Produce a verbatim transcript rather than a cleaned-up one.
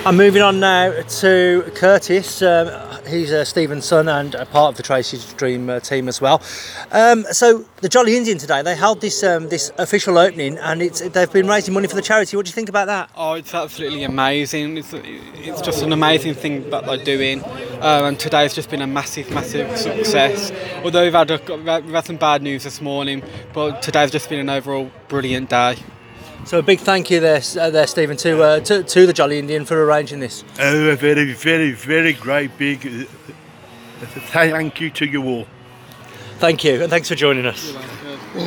I'm moving on now to Curtis. Um, he's uh, Stephen's son and a part of the Tracy's Dream uh, team as well. Um, so the Jolly Indian today, they held this um, this official opening, and it's they've been raising money for the charity. What do you think about that? Oh, it's absolutely amazing. It's, it's just an amazing thing that they're doing. Um, and today's just been a massive, massive success. Although we've had, a, we've had some bad news this morning, but today's just been an overall brilliant day. So a big thank you there, uh, there Stephen, to, uh, to to the Jolly Indian for arranging this. Oh, a very, very, very great big uh, thank you to you all. Thank you, and thanks for joining us. Yeah.